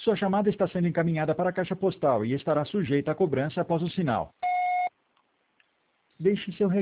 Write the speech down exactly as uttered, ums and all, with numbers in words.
Sua chamada está sendo encaminhada para a caixa postal e estará sujeita a cobrança após o sinal. Deixe seu recado.